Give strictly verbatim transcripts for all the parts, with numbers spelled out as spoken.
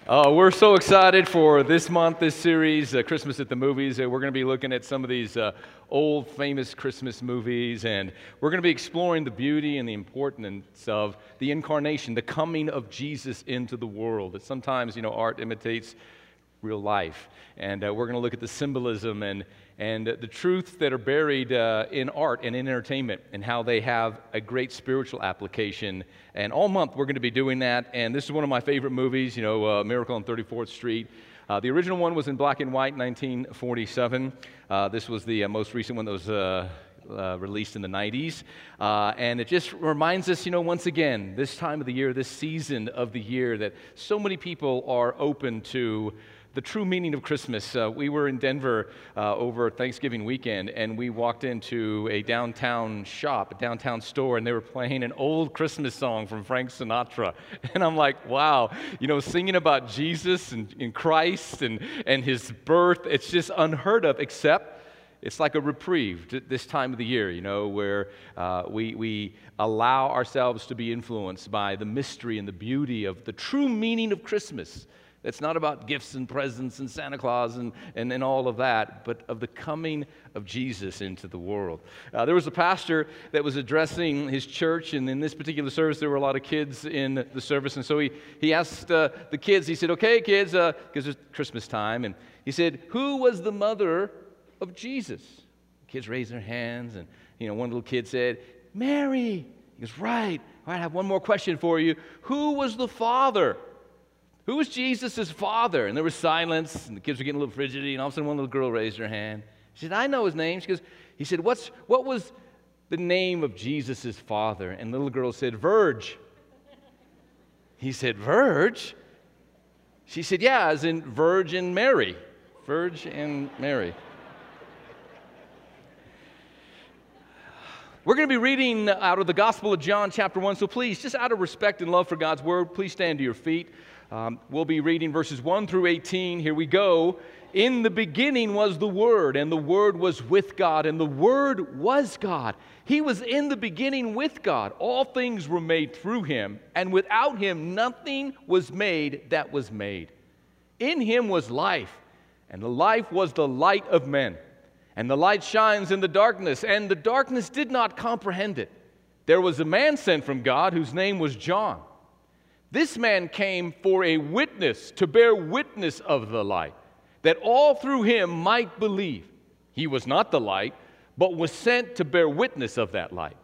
Uh, we're so excited for this month, this series, uh, Christmas at the Movies. Uh, we're going to be looking at some of these uh, old, famous Christmas movies, and we're going to be exploring the beauty and the importance of the incarnation, the coming of Jesus into the world. That sometimes, you know, art imitates real life, and uh, we're going to look at the symbolism and and the truths that are buried uh, in art and in entertainment, and how they have a great spiritual application. And all month we're going to be doing that. And this is one of my favorite movies, you know, uh, Miracle on thirty-fourth Street. Uh, the original one was in black and white, nineteen forty-seven. Uh, this was the uh, most recent one that was uh, uh, released in the nineties. Uh, and it just reminds us, you know, once again, this time of the year, this season of the year, that so many people are open to the true meaning of Christmas. Uh, we were in Denver uh, over Thanksgiving weekend, and we walked into a downtown shop, a downtown store, and they were playing an old Christmas song from Frank Sinatra. And I'm like, wow, you know, singing about Jesus and, and Christ and, and his birth, it's just unheard of, except it's like a reprieve this time of the year, you know, where uh, we, we allow ourselves to be influenced by the mystery and the beauty of the true meaning of Christmas. It's not about gifts and presents and Santa Claus and, and, and all of that, but of the coming of Jesus into the world. Uh, there was a pastor that was addressing his church, and in this particular service, there were a lot of kids in the service. And so he, he asked uh, the kids, he said, okay, kids, because uh, it's Christmas time, and he said, who was the mother of Jesus? The kids raised their hands, and you know, one little kid said, Mary. He goes, right. All right, I have one more question for you. Who was the father? Who was Jesus' father? And there was silence, and the kids were getting a little fidgety, and all of a sudden one little girl raised her hand. She said, I know his name. She goes, he said, What's, what was the name of Jesus' father? And the little girl said, Verge. He said, Verge? She said, yeah, as in Virgin Mary. Verge and Mary. We're going to be reading out of the Gospel of John, chapter one, so please, just out of respect and love for God's Word, please stand to your feet. Um, we'll be reading verses one through eighteen. Here we go. In the beginning was the Word, and the Word was with God, and the Word was God. He was in the beginning with God. All things were made through Him, and without Him nothing was made that was made. In Him was life, and the life was the light of men. And the light shines in the darkness, and the darkness did not comprehend it. There was a man sent from God whose name was John. This man came for a witness, to bear witness of the light, that all through him might believe. He was not the light, but was sent to bear witness of that light.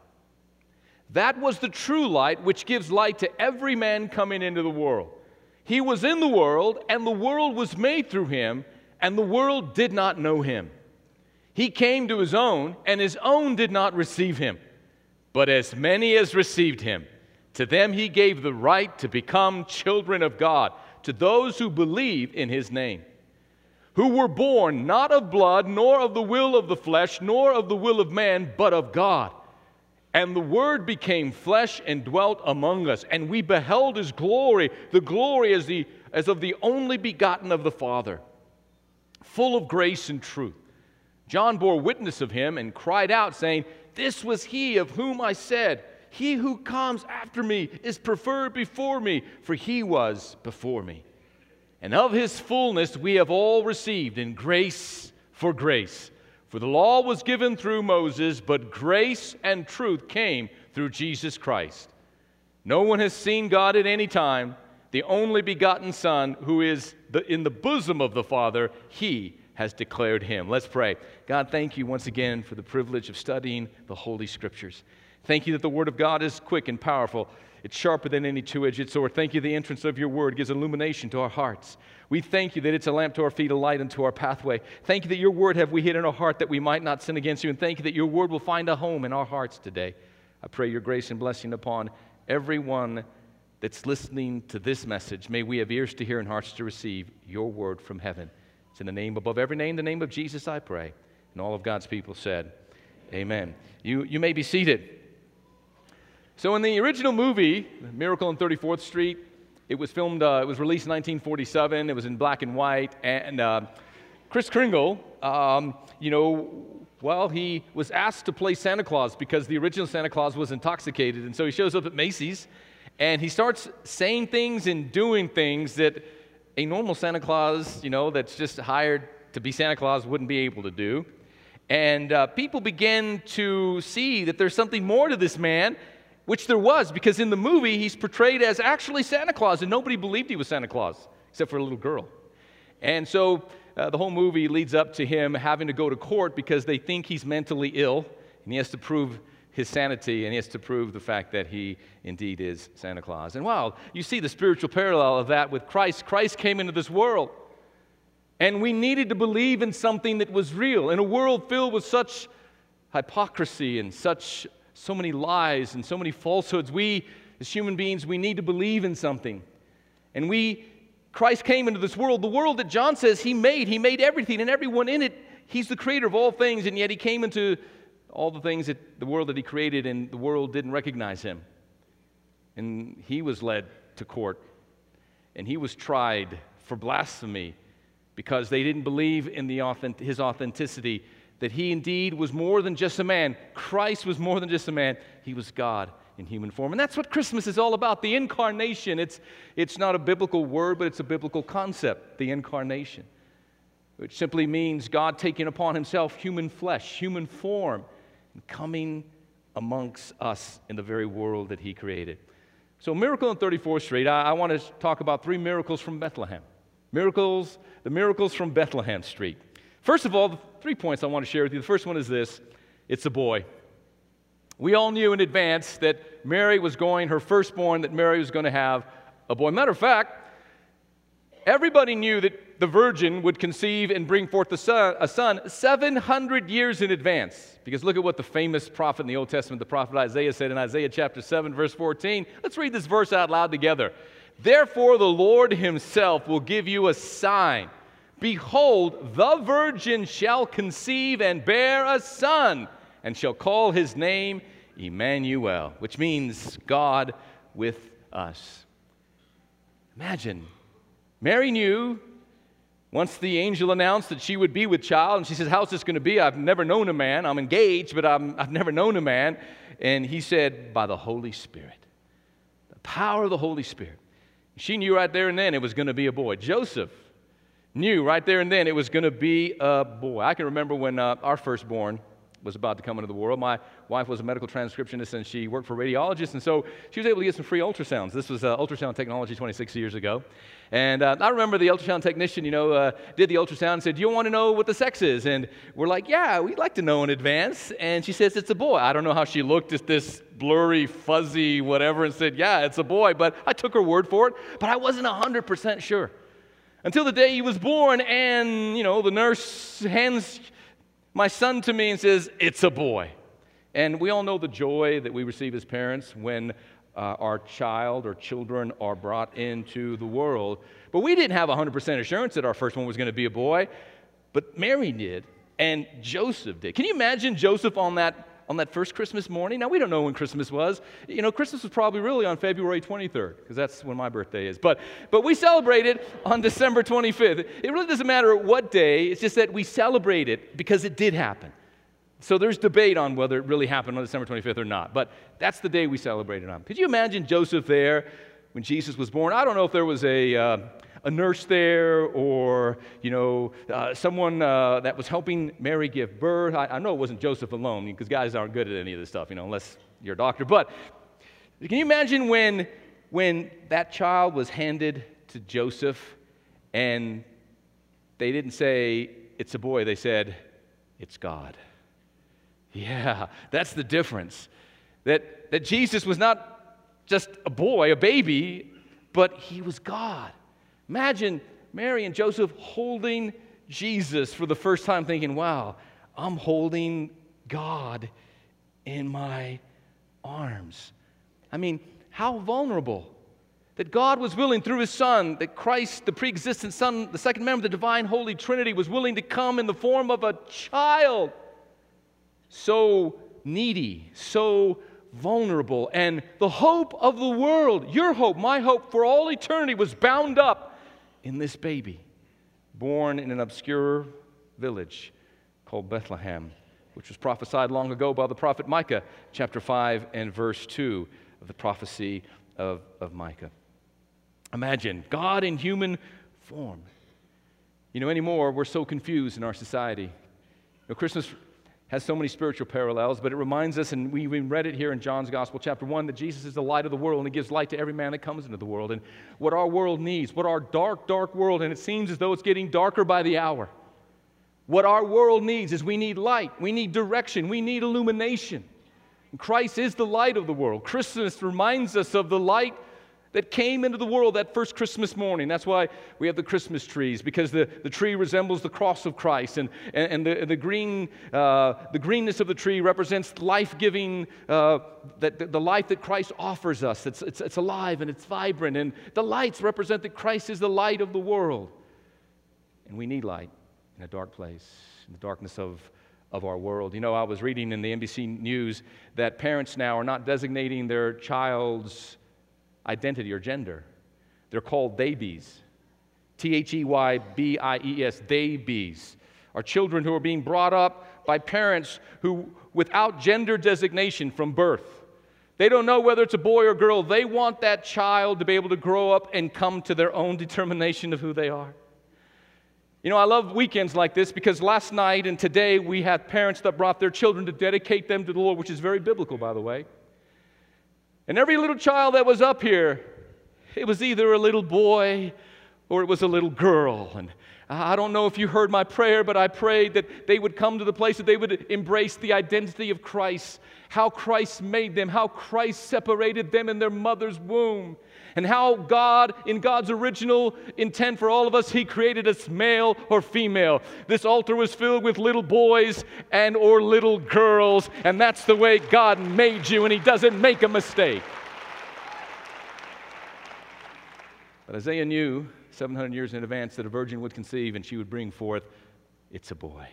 That was the true light, which gives light to every man coming into the world. He was in the world, and the world was made through him, and the world did not know him. He came to his own, and his own did not receive him. But as many as received him, to them he gave the right to become children of God, to those who believe in his name, who were born not of blood, nor of the will of the flesh, nor of the will of man, but of God. And the Word became flesh and dwelt among us, and we beheld his glory, the glory as, the, as of the only begotten of the Father, full of grace and truth. John bore witness of him and cried out, saying, This was he of whom I said, He who comes after me is preferred before me, for he was before me. And of his fullness we have all received, in grace for grace. For the law was given through Moses, but grace and truth came through Jesus Christ. No one has seen God at any time. The only begotten Son, who is the, in the bosom of the Father, he has declared him. Let's pray. God, thank you once again for the privilege of studying the Holy Scriptures. Thank you that the Word of God is quick and powerful. It's sharper than any two-edged sword. Thank you the entrance of your Word gives illumination to our hearts. We thank you that it's a lamp to our feet, a light unto our pathway. Thank you that your Word have we hid in our heart that we might not sin against you. And thank you that your Word will find a home in our hearts today. I pray your grace and blessing upon everyone that's listening to this message. May we have ears to hear and hearts to receive your Word from heaven. It's in the name above every name, the name of Jesus, I pray. And all of God's people said, amen. You, you may be seated. So in the original movie, Miracle on thirty-fourth Street, it was filmed, uh, it was released in nineteen forty-seven. It was in black and white. And uh, Kris Kringle, um, you know, well, he was asked to play Santa Claus because the original Santa Claus was intoxicated. And so he shows up at Macy's, and he starts saying things and doing things that a normal Santa Claus, you know, that's just hired to be Santa Claus wouldn't be able to do. And uh, people begin to see that there's something more to this man, which there was, because in the movie he's portrayed as actually Santa Claus, and nobody believed he was Santa Claus, except for a little girl. And so uh, the whole movie leads up to him having to go to court because they think he's mentally ill, and he has to prove his sanity, and he has to prove the fact that he indeed is Santa Claus. And wow, you see the spiritual parallel of that with Christ. Christ came into this world, and we needed to believe in something that was real. In a world filled with such hypocrisy and such so many lies and so many falsehoods, we as human beings, we need to believe in something. And we, Christ came into this world, the world that John says he made. He made everything and everyone in it. He's the creator of all things, and yet he came into all the things that the world that he created, and the world didn't recognize him. And he was led to court, and he was tried for blasphemy because they didn't believe in the authentic, his authenticity, that he indeed was more than just a man. Christ was more than just a man. He was God in human form. And that's what Christmas is all about, the incarnation. It's, it's not a biblical word, but it's a biblical concept, the incarnation, which simply means God taking upon himself human flesh, human form, and coming amongst us in the very world that he created. So miracle on thirty-fourth Street, I, I want to talk about three miracles from Bethlehem. Miracles, the miracles from Bethlehem Street. First of all, the three points I want to share with you. The first one is this: it's a boy. We all knew in advance that Mary was going, her firstborn, that Mary was going to have a boy. Matter of fact, everybody knew that the virgin would conceive and bring forth a son, a son seven hundred years in advance. Because look at what the famous prophet in the Old Testament, the prophet Isaiah, said in Isaiah chapter seven, verse fourteen. Let's read this verse out loud together. Therefore the Lord himself will give you a sign. Behold, the virgin shall conceive and bear a son, and shall call his name Emmanuel, which means God with us. Imagine, Mary knew once the angel announced that she would be with child, and she says, how's this going to be? I've never known a man. I'm engaged, but I'm, I've never known a man. And he said, by the Holy Spirit, the power of the Holy Spirit. She knew right there and then it was going to be a boy. Joseph knew right there and then it was going to be a boy. I can remember when uh, our firstborn was about to come into the world. My wife was a medical transcriptionist, and she worked for radiologists, and so she was able to get some free ultrasounds. This was uh, ultrasound technology twenty-six years ago. And uh, I remember the ultrasound technician, you know, uh, did the ultrasound and said, do you want to know what the sex is? And we're like, yeah, we'd like to know in advance. And she says, it's a boy. I don't know how she looked at this blurry, fuzzy whatever and said, yeah, it's a boy. But I took her word for it, but I wasn't one hundred percent sure. Until the day he was born, and, you know, the nurse hands my son to me and says, it's a boy. And we all know the joy that we receive as parents when uh, our child or children are brought into the world. But we didn't have one hundred percent assurance that our first one was going to be a boy. But Mary did, and Joseph did. Can you imagine Joseph on that on that first Christmas morning? Now, we don't know when Christmas was. You know, Christmas was probably really on February twenty-third, because that's when my birthday is. But, but we celebrated on December twenty-fifth. It really doesn't matter what day. It's just that we celebrate it because it did happen. So there's debate on whether it really happened on December twenty-fifth or not. But that's the day we celebrated on. Could you imagine Joseph there when Jesus was born? I don't know if there was a... Uh, a nurse there, or, you know, uh, someone uh, that was helping Mary give birth. I, I know it wasn't Joseph alone, because guys aren't good at any of this stuff, you know, unless you're a doctor. But can you imagine when, when that child was handed to Joseph, and they didn't say, it's a boy, they said, it's God. Yeah, that's the difference. That, that Jesus was not just a boy, a baby, but he was God. Imagine Mary and Joseph holding Jesus for the first time, thinking, wow, I'm holding God in my arms. I mean, how vulnerable that God was willing through his Son, that Christ, the pre-existent Son, the second member of the divine Holy Trinity, was willing to come in the form of a child. So needy, so vulnerable. And the hope of the world, your hope, my hope for all eternity, was bound up in this baby, born in an obscure village called Bethlehem, which was prophesied long ago by the prophet Micah, chapter five and verse two of the prophecy of, of Micah. Imagine God in human transformed. You know, anymore, we're so confused in our society. You know, Christmas has so many spiritual parallels, but it reminds us, and we even read it here in John's Gospel, chapter one, that Jesus is the light of the world, and He gives light to every man that comes into the world. And what our world needs, what our dark, dark world, and it seems as though it's getting darker by the hour. What our world needs is we need light, we need direction, we need illumination. And Christ is the light of the world. Christmas reminds us of the light that came into the world that first Christmas morning. That's why we have the Christmas trees, because the, the tree resembles the cross of Christ, and, and, and the, the, green, uh, the greenness of the tree represents life-giving, uh, that, the, the life that Christ offers us. It's, it's, it's alive and it's vibrant, and the lights represent that Christ is the light of the world. And we need light in a dark place, in the darkness of, of our world. You know, I was reading in the N B C News that parents now are not designating their child's identity or gender. They're called babies. T H E Y B I E S, babies. Are children who are being brought up by parents who, without gender designation from birth, they don't know whether it's a boy or girl. They want that child to be able to grow up and come to their own determination of who they are. You know, I love weekends like this because last night and today we had parents that brought their children to dedicate them to the Lord, which is very biblical, by the way. And every little child that was up here, it was either a little boy or it was a little girl. And I don't know if you heard my prayer, but I prayed that they would come to the place that they would embrace the identity of Christ, how Christ made them, how Christ separated them in their mother's womb, and how God, in God's original intent for all of us, He created us male or female. This altar was filled with little boys and or little girls, and that's the way God made you, and He doesn't make a mistake. But Isaiah knew seven hundred years in advance that a virgin would conceive and she would bring forth, it's a boy,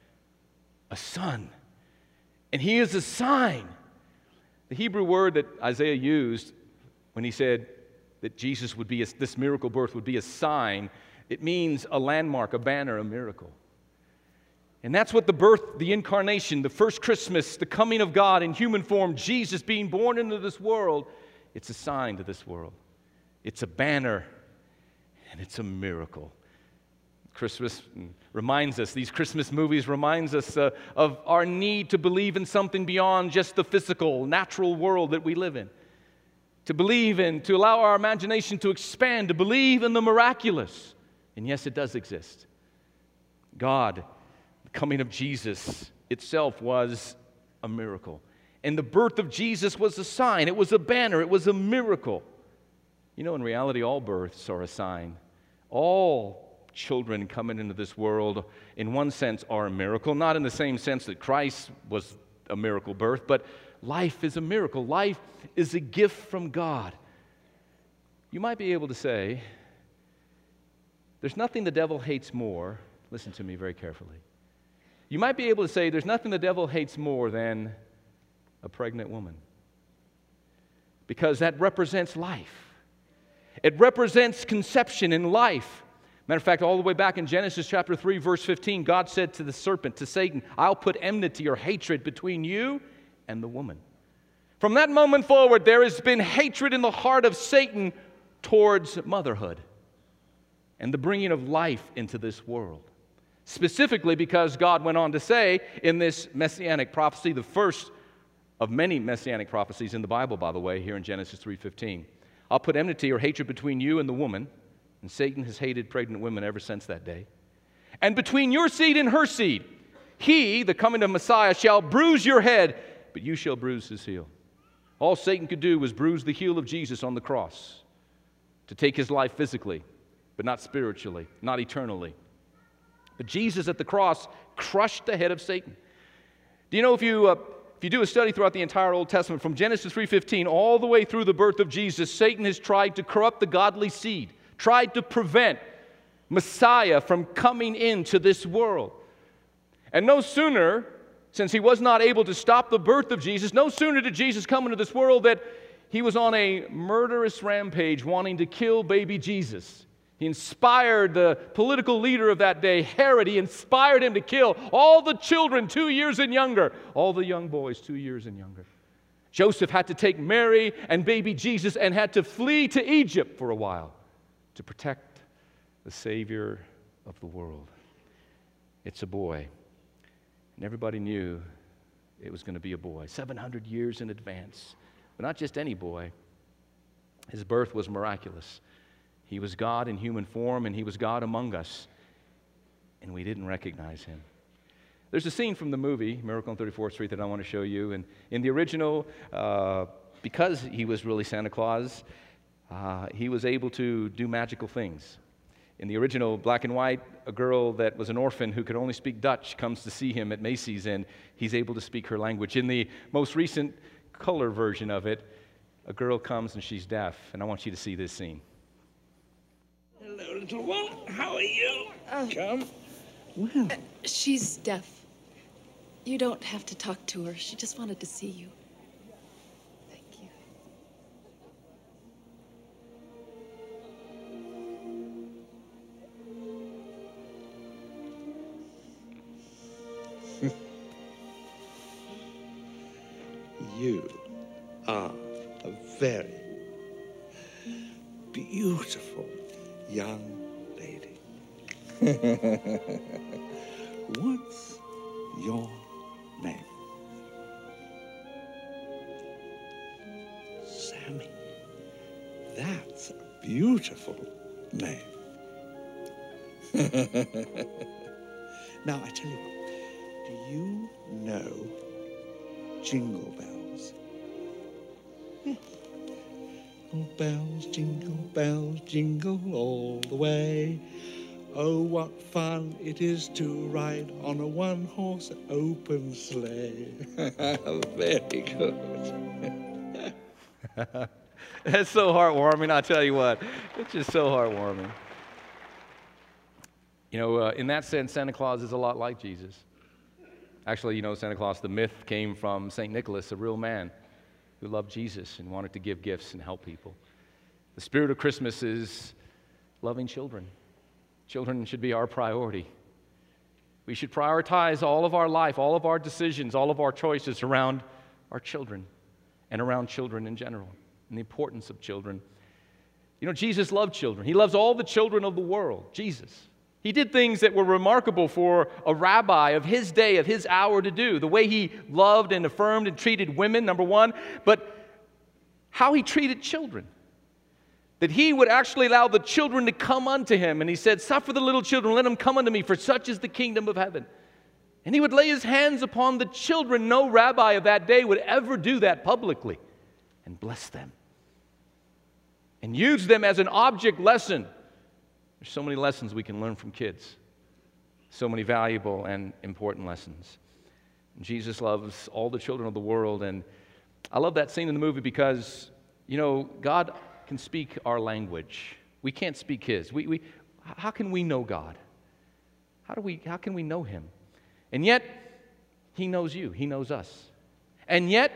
a son. And he is a sign. The Hebrew word that Isaiah used when he said that Jesus would be, a, this miracle birth would be a sign, it means a landmark, a banner, a miracle. And that's what the birth, the incarnation, the first Christmas, the coming of God in human form, Jesus being born into this world, it's a sign to this world. It's a banner, and it's a miracle. Christmas reminds us, these Christmas movies reminds us uh, of our need to believe in something beyond just the physical, natural world that we live in. To believe in, to allow our imagination to expand, to believe in the miraculous. And yes, it does exist. God, the coming of Jesus itself was a miracle. And the birth of Jesus was a sign. It was a banner. It was a miracle. You know, in reality, all births are a sign. All children coming into this world, in one sense, are a miracle. Not in the same sense that Christ was a miracle birth, but life is a miracle. Life is a gift from God. You might be able to say, there's nothing the devil hates more. Listen to me very carefully. You might be able to say, there's nothing the devil hates more than a pregnant woman. Because that represents life. It represents conception and life. Matter of fact, all the way back in Genesis chapter three, verse fifteen, God said to the serpent, to Satan, I'll put enmity or hatred between you and the woman. From that moment forward, there has been hatred in the heart of Satan towards motherhood and the bringing of life into this world. Specifically because God went on to say in this messianic prophecy, the first of many messianic prophecies in the Bible, by the way, here in Genesis three fifteen, I'll put enmity or hatred between you and the woman, and Satan has hated pregnant women ever since that day. And between your seed and her seed, he, the coming of Messiah, shall bruise your head, but you shall bruise his heel. All Satan could do was bruise the heel of Jesus on the cross to take his life physically, but not spiritually, not eternally. But Jesus at the cross crushed the head of Satan. Do you know if you... Uh, If you do a study throughout the entire Old Testament, from Genesis three fifteen all the way through the birth of Jesus, Satan has tried to corrupt the godly seed, tried to prevent Messiah from coming into this world. And no sooner, since he was not able to stop the birth of Jesus, no sooner did Jesus come into this world that he was on a murderous rampage wanting to kill baby Jesus. He inspired the political leader of that day, Herod. He inspired him to kill all the children two years and younger, all the young boys two years and younger. Joseph had to take Mary and baby Jesus and had to flee to Egypt for a while to protect the Savior of the world. It's a boy. And everybody knew it was going to be a boy, seven hundred years in advance. But not just any boy. His birth was miraculous. He was God in human form, and he was God among us. And we didn't recognize him. There's a scene from the movie, Miracle on thirty-fourth Street, that I want to show you. And in the original, uh, because he was really Santa Claus, uh, he was able to do magical things. In the original black and white, a girl that was an orphan who could only speak Dutch comes to see him at Macy's, and he's able to speak her language. In the most recent color version of it, a girl comes and she's deaf, and I want you to see this scene. Hello, little one. How are you? Uh, Come. Well. Uh, she's deaf. You don't have to talk to her. She just wanted to see you. Thank you. You are a very beautiful young lady. What's your name? Sammy. That's a beautiful name. Now, I tell you what, do you know Jingle Bells? Yeah. Jingle bells, jingle bells, jingle all the way. Oh, what fun it is to ride on a one-horse open sleigh. Very good. That's so heartwarming, I'll tell you what. It's just so heartwarming. You know, uh, in that sense, Santa Claus is a lot like Jesus. Actually, you know, Santa Claus, the myth came from Saint Nicholas, a real man who loved Jesus and wanted to give gifts and help people. The spirit of Christmas is loving children. Children should be our priority. We should prioritize all of our life, all of our decisions, all of our choices around our children and around children in general and the importance of children. You know, Jesus loved children. He loves all the children of the world, Jesus. He did things that were remarkable for a rabbi of his day, of his hour to do. The way he loved and affirmed and treated women, number one, but how he treated children. That he would actually allow the children to come unto him. And he said, suffer the little children, let them come unto me, for such is the kingdom of heaven. And he would lay his hands upon the children. No rabbi of that day would ever do that publicly. And bless them. And use them as an object lesson. There's so many lessons we can learn from kids. So many valuable and important lessons. And Jesus loves all the children of the world. And I love that scene in the movie because, you know, God can speak our language. We can't speak his. We, we, how can we know God? How do we, how can we know him? And yet, he knows you. He knows us. And yet,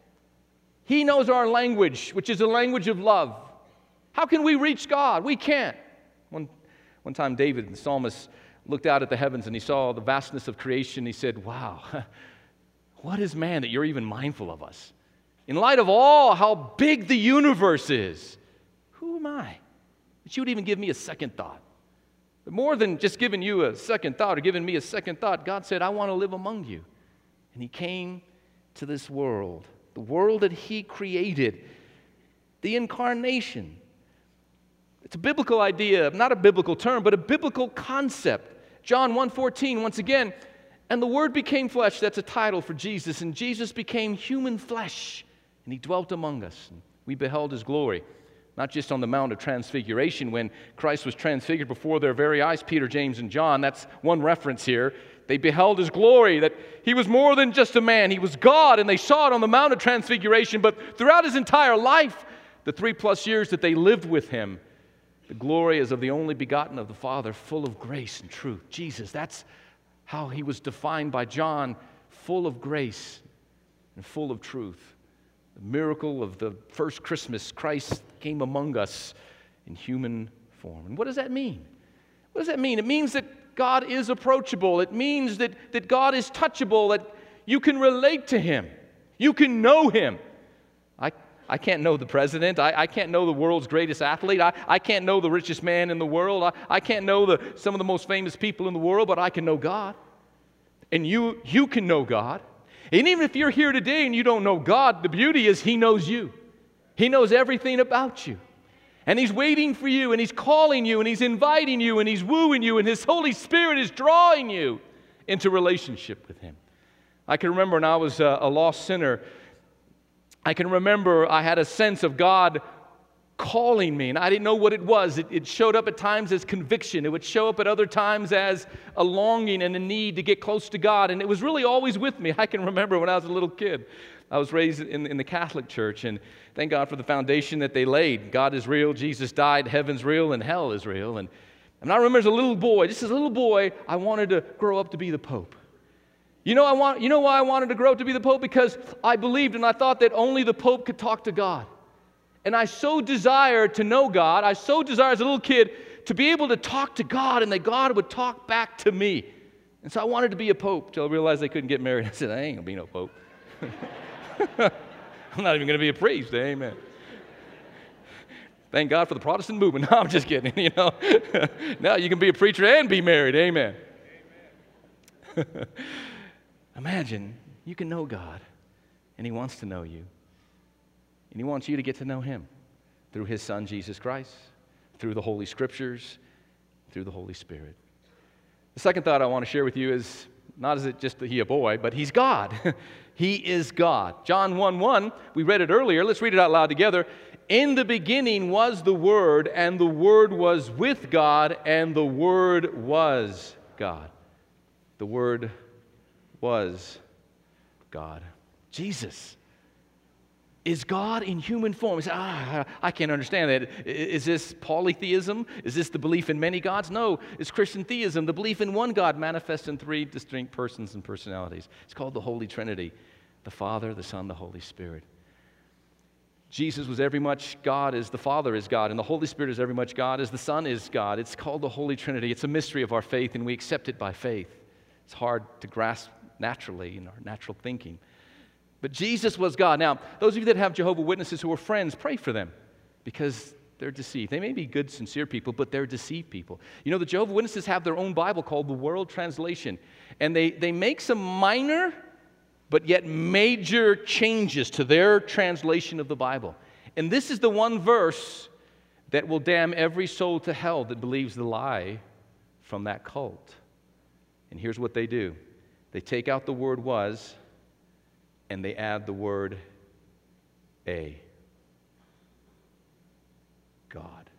he knows our language, which is a language of love. How can we reach God? We can't. One, one time, David, the psalmist, looked out at the heavens and he saw the vastness of creation. He said, wow, what is man that you're even mindful of us? In light of all how big the universe is, who am I that you would even give me a second thought? But more than just giving you a second thought or giving me a second thought, God said, I want to live among you. And he came to this world, the world that he created, the incarnation. It's a biblical idea, not a biblical term, but a biblical concept. John one fourteen, once again, and the Word became flesh. That's a title for Jesus. And Jesus became human flesh, and he dwelt among us. And we beheld his glory, not just on the Mount of Transfiguration when Christ was transfigured before their very eyes, Peter, James, and John. That's one reference here. They beheld his glory, that he was more than just a man. He was God, and they saw it on the Mount of Transfiguration. But throughout his entire life, the three plus years that they lived with him, the glory is of the only begotten of the Father, full of grace and truth. Jesus, that's how he was defined by John, full of grace and full of truth. The miracle of the first Christmas, Christ came among us in human form. And what does that mean? What does that mean? It means that God is approachable. It means that, that God is touchable, that you can relate to him. You can know him. I, I can't know the president. I, I can't know the world's greatest athlete. I, I can't know the richest man in the world. I, I can't know the, some of the most famous people in the world, but I can know God. And you, you can know God. And even if you're here today and you don't know God, the beauty is He knows you. He knows everything about you. And He's waiting for you, and He's calling you, and He's inviting you, and He's wooing you, and His Holy Spirit is drawing you into relationship with Him. I can remember when I was a, a lost sinner, I can remember I had a sense of God calling me, and I didn't know what it was. It, it showed up at times as conviction. It would show up at other times as a longing and a need to get close to God, and it was really always with me. I can remember when I was a little kid. I was raised in, in the Catholic Church, and thank God for the foundation that they laid. God is real, Jesus died, heaven's real, and hell is real. And, and I remember as a little boy, just as a little boy, I wanted to grow up to be the Pope. You know, I want, you know why I wanted to grow up to be the Pope? Because I believed and I thought that only the Pope could talk to God. And I so desired to know God. I so desired as a little kid to be able to talk to God and that God would talk back to me. And so I wanted to be a Pope until I realized they couldn't get married. I said, I ain't going to be no Pope. I'm not even going to be a priest. Amen. Thank God for the Protestant movement. No, I'm just kidding. You know, now you can be a preacher and be married. Amen. Amen. Imagine you can know God, and He wants to know you. And He wants you to get to know Him through His Son, Jesus Christ, through the Holy Scriptures, through the Holy Spirit. The second thought I want to share with you is, not is it just that He a boy, but He's God. He is God. John one one, we read it earlier. Let's read it out loud together. In the beginning was the Word, and the Word was with God, and the Word was God. The Word was God. Jesus is God in human form. You say, ah, I can't understand that. Is this polytheism? Is this the belief in many gods? No, it's Christian theism, the belief in one God manifest in three distinct persons and personalities. It's called the Holy Trinity, the Father, the Son, the Holy Spirit. Jesus was every much God as the Father is God, and the Holy Spirit is every much God as the Son is God. It's called the Holy Trinity. It's a mystery of our faith, and we accept it by faith. It's hard to grasp naturally in our natural thinking. But Jesus was God. Now, those of you that have Jehovah's Witnesses who are friends, pray for them because they're deceived. They may be good, sincere people, but they're deceived people. You know, the Jehovah's Witnesses have their own Bible called the World Translation, and they, they make some minor but yet major changes to their translation of the Bible. And this is the one verse that will damn every soul to hell that believes the lie from that cult. And here's what they do. They take out the word was, and they add the word a. God.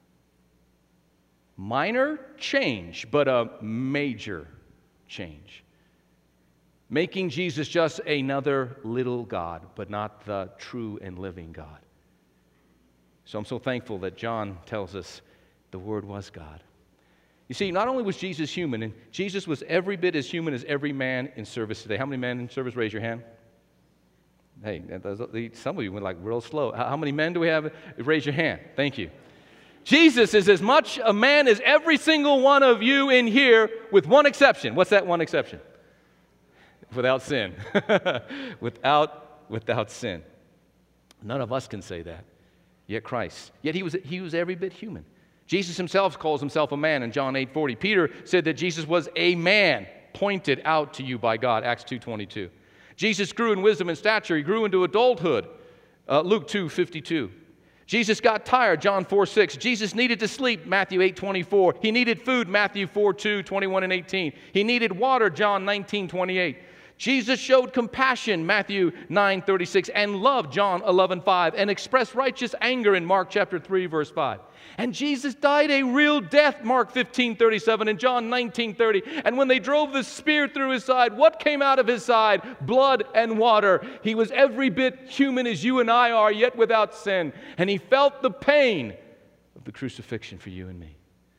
Minor change, but a major change. Making Jesus just another little God, but not the true and living God. So I'm so thankful that John tells us the Word was God. You see, not only was Jesus human, and Jesus was every bit as human as every man in service today. How many men in service? Raise your hand. Hey, some of you went like real slow. How many men do we have? Raise your hand. Thank you. Jesus is as much a man as every single one of you in here, with one exception. What's that one exception? Without sin. without, without sin. None of us can say that. Yet Christ. Yet he was, he was every bit human. Jesus himself calls himself a man in John eight forty. Peter said that Jesus was a man pointed out to you by God, Acts two twenty-two. Jesus grew in wisdom and stature. He grew into adulthood, uh, Luke two fifty-two. Jesus got tired, John four six. Jesus needed to sleep, Matthew eight twenty-four. He needed food, Matthew four two, twenty-one and eighteen. He needed water, John nineteen twenty-eight. Jesus showed compassion, Matthew nine thirty-six, and love, John eleven five, and expressed righteous anger in Mark chapter three, verse five. And Jesus died a real death, Mark fifteen thirty-seven and John nineteen thirty. And when they drove the spear through his side, what came out of his side? Blood and water. He was every bit human as you and I are, yet without sin. And he felt the pain of the crucifixion for you and me.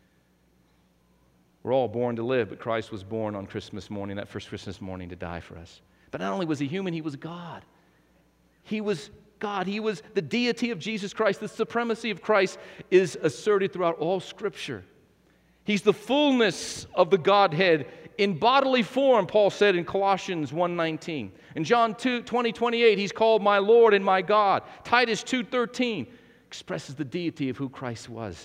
We're all born to live, but Christ was born on Christmas morning, that first Christmas morning, to die for us. But not only was he human, he was God. He was God. He was the deity of Jesus Christ. The supremacy of Christ is asserted throughout all Scripture. He's the fullness of the Godhead in bodily form, Paul said in Colossians one nineteen. In John two twenty, twenty-eight, he's called my Lord and my God. Titus two thirteen expresses the deity of who Christ was.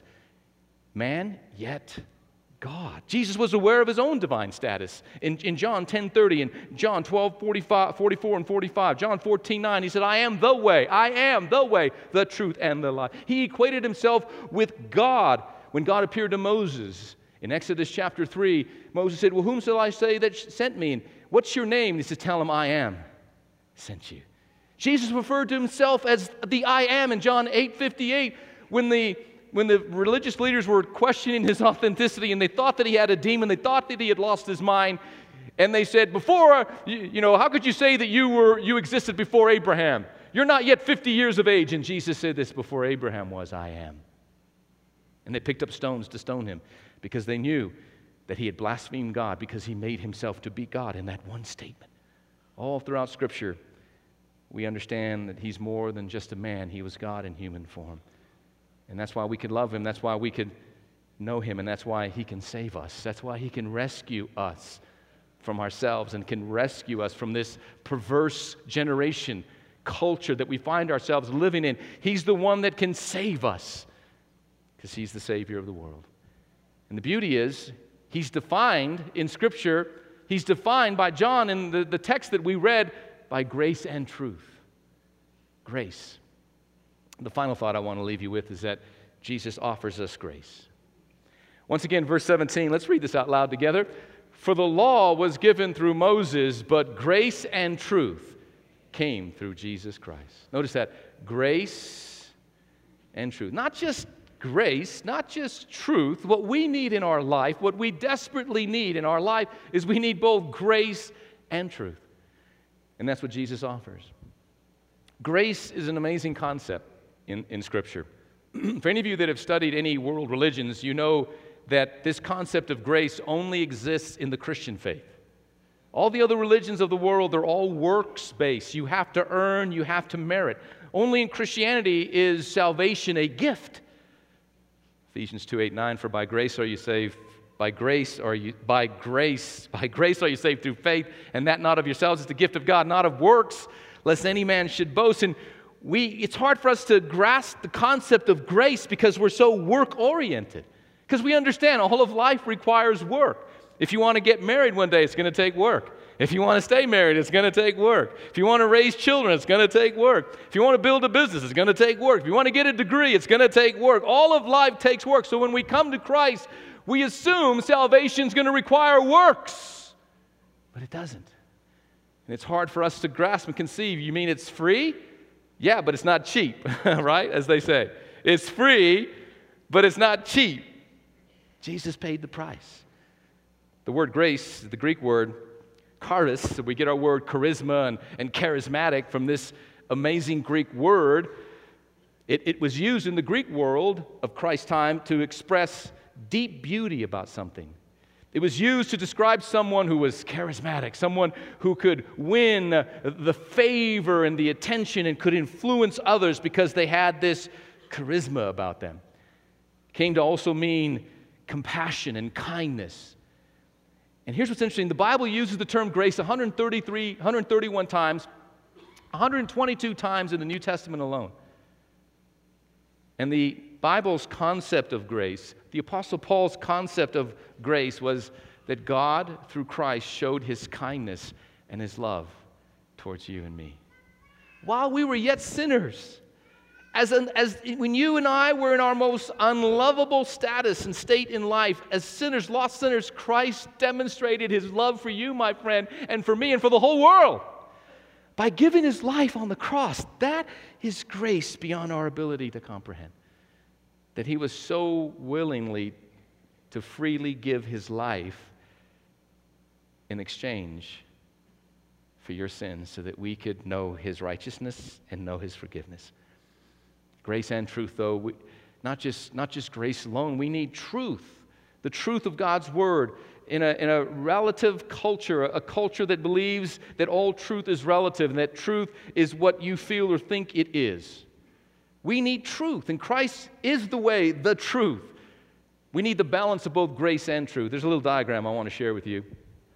Man, yet God. Jesus was aware of his own divine status. In, in John ten thirty and John twelve forty-five, forty-four and forty-five, John fourteen nine, he said, I am the way, I am the way, the truth, and the life. He equated himself with God when God appeared to Moses. In Exodus chapter three, Moses said, well, whom shall I say that sent me? And what's your name? And he said, tell him I am sent you. Jesus referred to himself as the I am in John eight fifty-eight when the When the religious leaders were questioning his authenticity and they thought that he had a demon, they thought that he had lost his mind, and they said, before, you, you know, how could you say that you were you existed before Abraham? You're not yet fifty years of age. And Jesus said this, before Abraham was, I am. And they picked up stones to stone him because they knew that he had blasphemed God because he made himself to be God in that one statement. All throughout Scripture, we understand that he's more than just a man. He was God in human form. And that's why we could love him. That's why we could know him. And that's why he can save us. That's why he can rescue us from ourselves and can rescue us from this perverse generation, culture that we find ourselves living in. He's the one that can save us because he's the Savior of the world. And the beauty is, he's defined in Scripture, he's defined by John in the, the text that we read by grace and truth. Grace. The final thought I want to leave you with is that Jesus offers us grace. Once again, verse seventeen, let's read this out loud together. For the law was given through Moses, but grace and truth came through Jesus Christ. Notice that, grace and truth. Not just grace, not just truth. What we need in our life, what we desperately need in our life is we need both grace and truth. And that's what Jesus offers. Grace is an amazing concept in, in Scripture. For any of you that have studied any world religions, you know that this concept of grace only exists in the Christian faith. All the other religions of the world, they're all works-based. You have to earn, you have to merit. Only in Christianity is salvation a gift. Ephesians two, eight, nine, for by grace are you saved, by grace are you, by grace, by grace are you saved through faith, and that not of yourselves, it's the gift of God, not of works, lest any man should boast. And we, it's hard for us to grasp the concept of grace because we're so work-oriented. Because we understand all of life requires work. If you want to get married one day, it's going to take work. If you want to stay married, it's going to take work. If you want to raise children, it's going to take work. If you want to build a business, it's going to take work. If you want to get a degree, it's going to take work. All of life takes work. So when we come to Christ, we assume salvation is going to require works. But it doesn't. And it's hard for us to grasp and conceive. You mean it's free? Yeah, but it's not cheap, right? As they say. It's free, but it's not cheap. Jesus paid the price. The word grace, the Greek word, charis, we get our word charisma and, and charismatic from this amazing Greek word. It, it was used in the Greek world of Christ's time to express deep beauty about something. It was used to describe someone who was charismatic, someone who could win the favor and the attention and could influence others because they had this charisma about them. It came to also mean compassion and kindness. And here's what's interesting. The Bible uses the term grace one hundred thirty-three, one hundred thirty-one times, one hundred twenty-two times in the New Testament alone. And the Bible's concept of grace, the Apostle Paul's concept of grace was that God, through Christ, showed his kindness and his love towards you and me. While we were yet sinners, As, an, as when you and I were in our most unlovable status and state in life, as sinners, lost sinners, Christ demonstrated his love for you, my friend, and for me and for the whole world by giving his life on the cross. That is grace beyond our ability to comprehend. That he was so willingly to freely give his life in exchange for your sins so that we could know his righteousness and know his forgiveness. Grace and truth, though, we, not just, not just grace alone. We need truth, the truth of God's Word in a, in a relative culture, a culture that believes that all truth is relative and that truth is what you feel or think it is. We need truth, and Christ is the way, the truth. We need the balance of both grace and truth. There's a little diagram I want to share with you.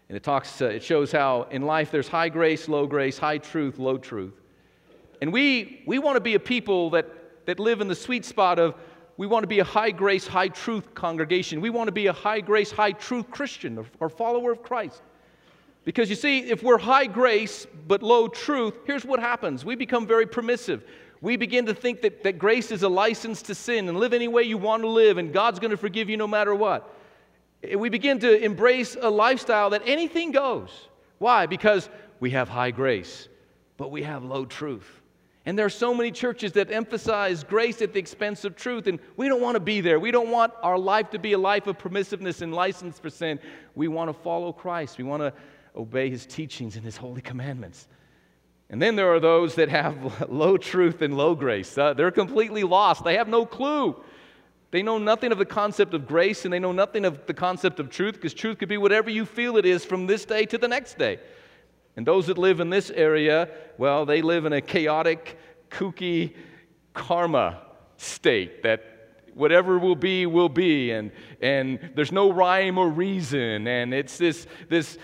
And it talks, uh, it shows how in life there's high grace, low grace, high truth, low truth. And we, we want to be a people that, that live in the sweet spot of, we want to be a high grace, high truth congregation. We want to be a high grace, high truth Christian or follower of Christ. Because you see, if we're high grace but low truth, here's what happens. We become very permissive. We begin to think that, that grace is a license to sin and live any way you want to live, and God's going to forgive you no matter what. We begin to embrace a lifestyle that anything goes. Why? Because we have high grace, but we have low truth. And there are so many churches that emphasize grace at the expense of truth, and we don't want to be there. We don't want our life to be a life of permissiveness and license for sin. We want to follow Christ. We want to obey His teachings and His holy commandments. And then there are those that have low truth and low grace. Uh, they're completely lost. They have no clue. They know nothing of the concept of grace, and they know nothing of the concept of truth, because truth could be whatever you feel it is from this day to the next day. And those that live in this area, well, they live in a chaotic, kooky karma state that whatever will be, will be, and, and there's no rhyme or reason, and it's this, this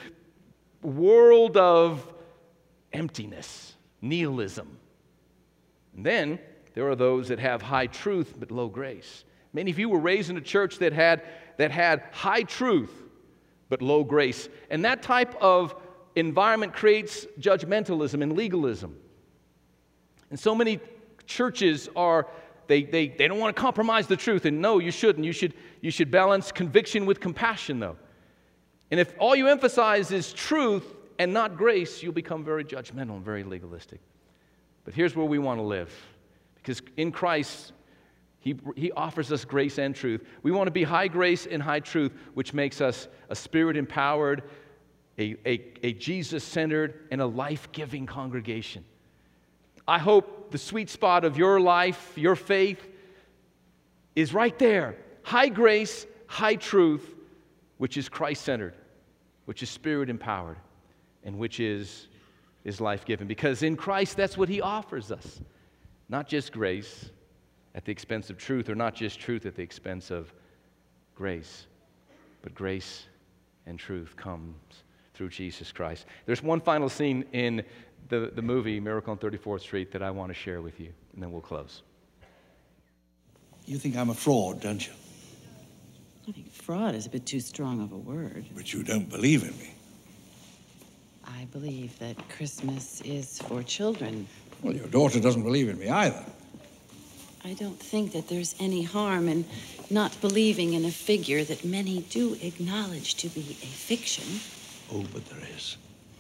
world of emptiness, nihilism. And then there are those that have high truth but low grace. Many of you were raised in a church that had, that had high truth but low grace. And that type of environment creates judgmentalism and legalism. And so many churches are, they, they, they don't want to compromise the truth. And no, you shouldn't. You should, you should balance conviction with compassion, though. And if all you emphasize is truth and not grace, you'll become very judgmental and very legalistic. But here's where we want to live. Because in Christ, He, he offers us grace and truth. We want to be high grace and high truth, which makes us a Spirit-empowered, a, a, a Jesus-centered, and a life-giving congregation. I hope the sweet spot of your life, your faith, is right there. High grace, high truth, which is Christ-centered, which is Spirit-empowered, and which is, is life-giving. Because in Christ, that's what He offers us. Not just grace at the expense of truth, or not just truth at the expense of grace, but grace and truth comes through Jesus Christ. There's one final scene in the, the movie Miracle on thirty-fourth Street that I want to share with you, and then we'll close. You think I'm a fraud, don't you? I think fraud is a bit too strong of a word. But you don't believe in me. I believe that Christmas is for children. Well, your daughter doesn't believe in me either. I don't think that there's any harm in not believing in a figure that many do acknowledge to be a fiction. Oh, but there is.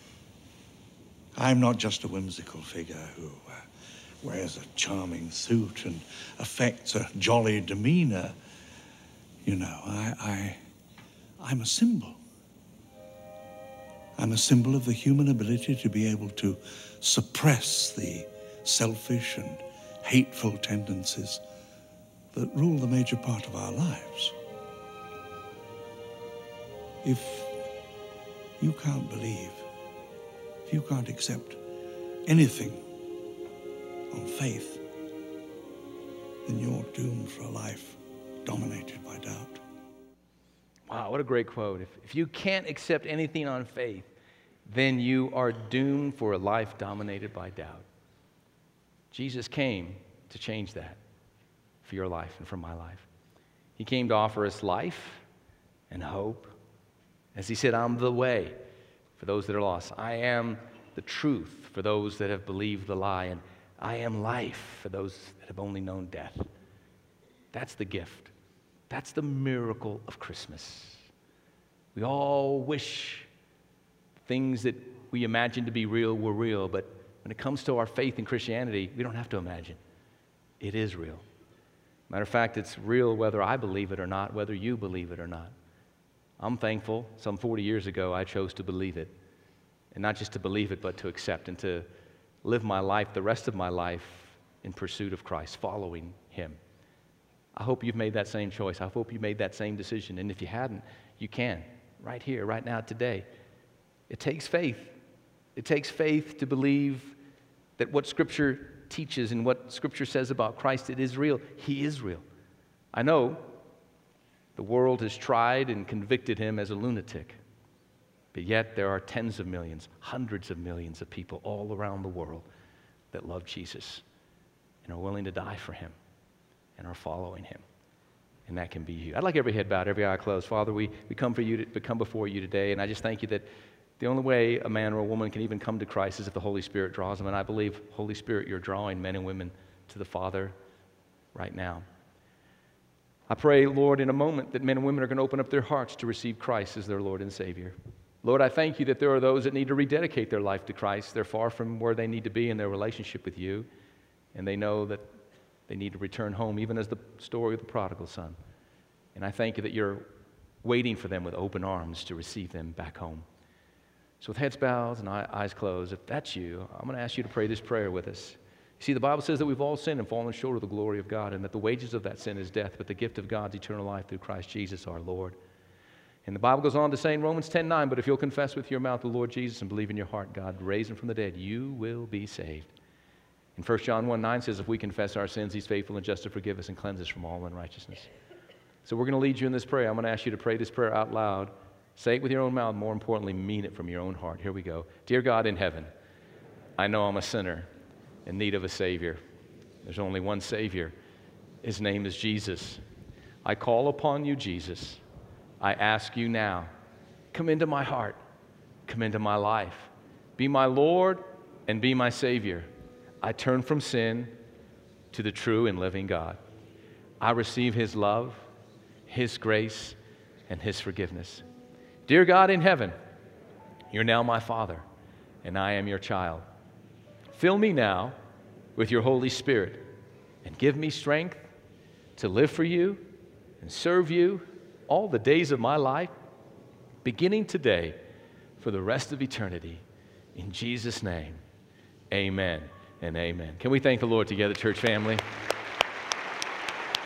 I'm not just a whimsical figure who uh, wears a charming suit and affects a jolly demeanor. You know, I, I, I'm a symbol. I'm a symbol of the human ability to be able to suppress the selfish and hateful tendencies that rule the major part of our lives. If you can't believe, if you can't accept anything on faith, then you're doomed for a life dominated by doubt. Wow, what a great quote. If, if you can't accept anything on faith, then you are doomed for a life dominated by doubt. Jesus came to change that for your life and for my life. He came to offer us life and hope. As He said, I'm the way for those that are lost. I am the truth for those that have believed the lie. And I am life for those that have only known death. That's the gift. That's the miracle of Christmas. We all wish things that we imagine to be real were real, but when it comes to our faith in Christianity, we don't have to imagine. It is real. Matter of fact, it's real whether I believe it or not, whether you believe it or not. I'm thankful some forty years ago I chose to believe it. And not just to believe it, but to accept and to live my life, the rest of my life, in pursuit of Christ, following Him. I hope you've made that same choice. I hope you made that same decision. And if you hadn't, you can, right here, right now, today. It takes faith. It takes faith to believe that what Scripture teaches and what Scripture says about Christ, it is real. He is real. I know the world has tried and convicted Him as a lunatic. But yet there are tens of millions, hundreds of millions of people all around the world that love Jesus and are willing to die for him and are following him. And that can be you. I'd like every head bowed, every eye closed. Father, we, we come for you to, we come before you today, and I just thank you that the only way a man or a woman can even come to Christ is if the Holy Spirit draws them. And I believe, Holy Spirit, you're drawing men and women to the Father right now. I pray, Lord, in a moment that men and women are going to open up their hearts to receive Christ as their Lord and Savior. Lord, I thank you that there are those that need to rededicate their life to Christ. They're far from where they need to be in their relationship with you, and they know that they need to return home, even as the story of the prodigal son. And I thank you that you're waiting for them with open arms to receive them back home. So with heads bowed and eyes closed, if that's you, I'm going to ask you to pray this prayer with us. You see, the Bible says that we've all sinned and fallen short of the glory of God, and that the wages of that sin is death, but the gift of God's eternal life through Christ Jesus our Lord. And the Bible goes on to say in Romans ten nine, but if you'll confess with your mouth the Lord Jesus and believe in your heart God raised him from the dead, you will be saved. And First John one nine says, if we confess our sins, he's faithful and just to forgive us and cleanse us from all unrighteousness. So we're going to lead you in this prayer. I'm going to ask you to pray this prayer out loud. Say it with your own mouth. More importantly, mean it from your own heart. Here we go. Dear God in heaven, I know I'm a sinner in need of a Savior. There's only one Savior. His name is Jesus. I call upon you, Jesus. I ask you now, come into my heart. Come into my life. Be my Lord and be my Savior. I turn from sin to the true and living God. I receive his love, his grace, and his forgiveness. Dear God in heaven, you're now my Father, and I am your child. Fill me now with your Holy Spirit and give me strength to live for you and serve you all the days of my life, beginning today for the rest of eternity. In Jesus' name, amen and amen. Can we thank the Lord together, church family?